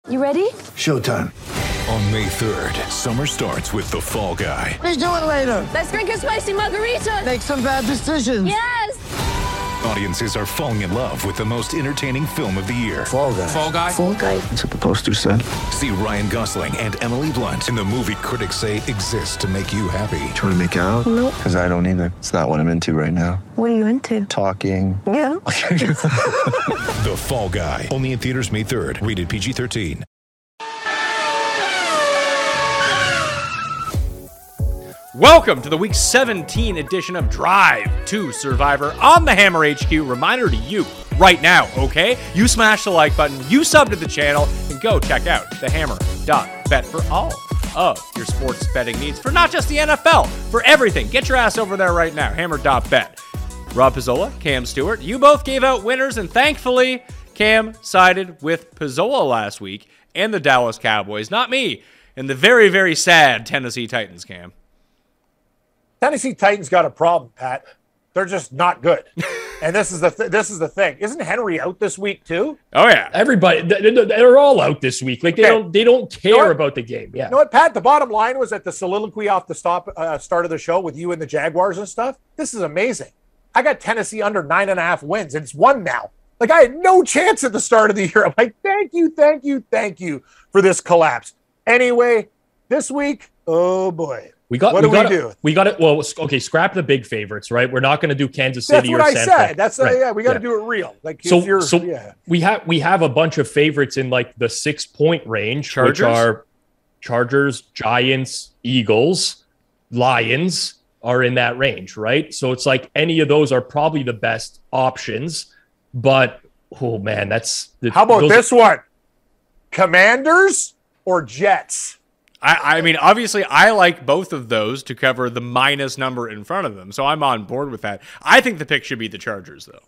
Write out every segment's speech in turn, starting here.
You ready? Showtime. On May 3rd, summer starts with The Fall Guy. Let's do it later. Let's drink a spicy margarita. Make some bad decisions. Yes! Audiences are falling in love with the most entertaining film of the year. Fall Guy. Fall Guy? Fall guy. That's what the poster said. See Ryan Gosling and Emily Blunt in the movie critics say exists to make you happy. Trying to make it out? Nope. Because I don't either. It's not what I'm into right now. What are you into? Talking. Yeah. The Fall Guy. Only in theaters May 3rd. Rated PG-13. Welcome to the Week 17 edition of Drive to Survivor on the Hammer HQ. Reminder to you right now, okay? You smash the like button, you sub to the channel, and go check out thehammer.bet for all of your sports betting needs for not just the NFL, for everything. Get your ass over there right now, hammer.bet. Rob Pizzola, Cam Stewart, you both gave out winners, and thankfully, Cam sided with Pizzola last week and the Dallas Cowboys, not me, and the very, very sad Tennessee Titans, Cam. Tennessee Titans got a problem, Pat. They're just not good. And this is the thing. Isn't Henry out this week too? Oh yeah, everybody they're all out this week. Like they don't care about the game. Yeah. You know what, Pat? The bottom line was at the soliloquy off the start of the show with you and the Jaguars and stuff. This is amazing. I got Tennessee under 9.5 wins, and it's 1 now. Like I had no chance at the start of the year. I'm like, thank you for this collapse. Anyway, this week, oh boy. We got it. Well, okay, scrap the big favorites, right? We're not going to do Kansas City. That's what I said. That's right. We got to do it real. Like we have a bunch of favorites in like the 6-point range, which are Chargers, Giants, Eagles, Lions are in that range, right? So it's like any of those are probably the best options. But oh man, how about this one? Commanders or Jets? I mean, obviously, I like both of those to cover the minus number in front of them, so I'm on board with that. I think the pick should be the Chargers, though.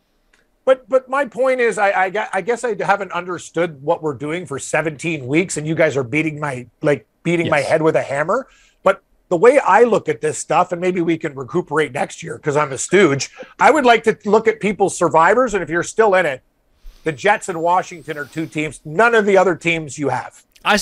But my point is, I guess I haven't understood what we're doing for 17 weeks, and you guys are beating my head with a hammer. But the way I look at this stuff, and maybe we can recuperate next year because I'm a stooge, I would like to look at people's survivors, and if you're still in it, the Jets and Washington are 2 teams. None of the other teams you have.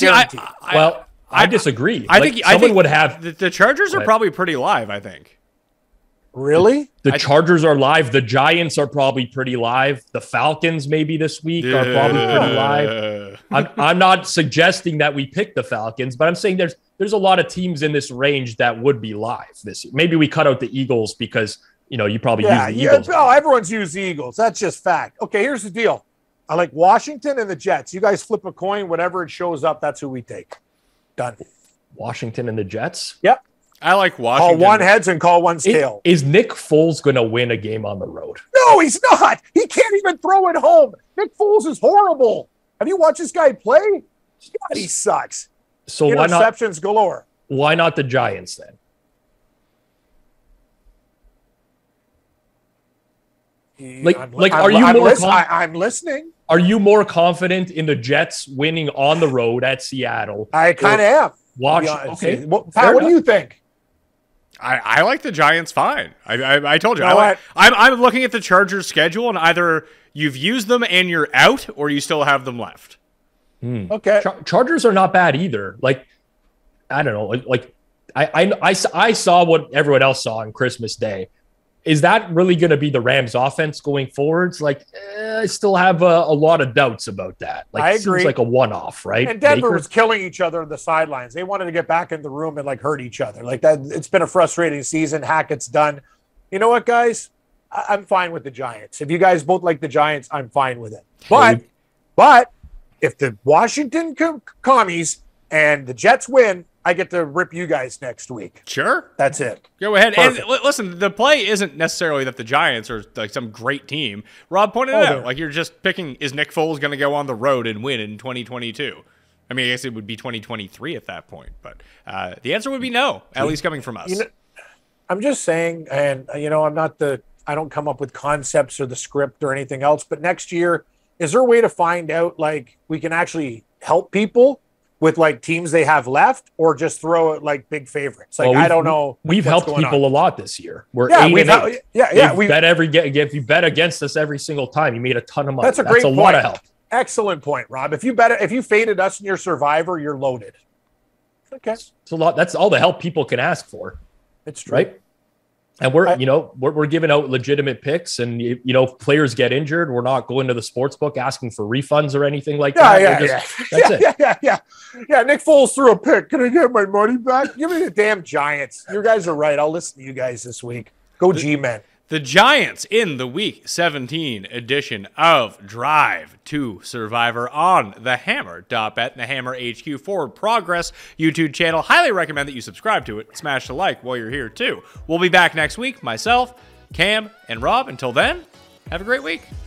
I disagree. I think would have the Chargers are probably pretty live. I think. Really, the Chargers are live. The Giants are probably pretty live. The Falcons maybe this week are probably pretty live. I'm not suggesting that we pick the Falcons, but I'm saying there's a lot of teams in this range that would be live this year. Maybe we cut out the Eagles because you probably use the Eagles. Oh, everyone's used the Eagles. That's just fact. Okay, here's the deal. I like Washington and the Jets. You guys flip a coin, whatever it shows up, that's who we take. Done. Washington and the Jets? Yep. I like Washington. Call one heads and call one tail. Is Nick Foles going to win a game on the road? No, he's not. He can't even throw it home. Nick Foles is horrible. Have you watched this guy play? God, he sucks. So interceptions galore. Why not the Giants then? I'm listening. Are you more confident in the Jets winning on the road at Seattle? I kind of am. Okay. Well, Pat, what do you think? I like the Giants fine. I told you. I'm looking at the Chargers schedule, and either you've used them and you're out, or you still have them left. Okay. Chargers are not bad either. Like, I don't know. Like, I saw what everyone else saw on Christmas Day. Is that really going to be the Rams offense going forwards? Like, I still have a lot of doubts about that. Like, I agree. It seems like a one-off, right? And Denver was killing each other on the sidelines. They wanted to get back in the room and hurt each other. Like that. It's been a frustrating season. Hackett's done. You know what, guys? I'm fine with the Giants. If you guys both like the Giants, I'm fine with it. But if the Washington commies and the Jets win, I get to rip you guys next week. Sure. That's it. Go ahead. Perfect. And listen, the play isn't necessarily that the Giants are like some great team. Rob pointed it out. Like, you're just picking, is Nick Foles going to go on the road and win in 2022? I mean, I guess it would be 2023 at that point. But the answer would be no, at least coming from us. I'm just saying, and, I don't come up with concepts or the script or anything else. But next year, is there a way to find out, we can actually help people with teams they have left, or just throw it big favorites? I don't know. We've helped people a lot this year. We're 8-8. If you bet against us every single time, you made a ton of money. That's a great point. Lot of help. Excellent point, Rob. If you faded us in your Survivor, you're loaded. Okay. It's a lot. That's all the help people can ask for. It's true. Right. And we're giving out legitimate picks, and if players get injured, we're not going to the sports book asking for refunds or anything like that. Yeah. Nick Foles threw a pick. Can I get my money back? Give me the damn Giants. You guys are right. I'll listen to you guys this week. Go G-Men. The Giants in the Week 17 edition of Drive to Survivor on the Hammer.bet, the Hammer HQ Forward Progress YouTube channel. Highly recommend that you subscribe to it. Smash the like while you're here, too. We'll be back next week. Myself, Cam, and Rob. Until then, have a great week.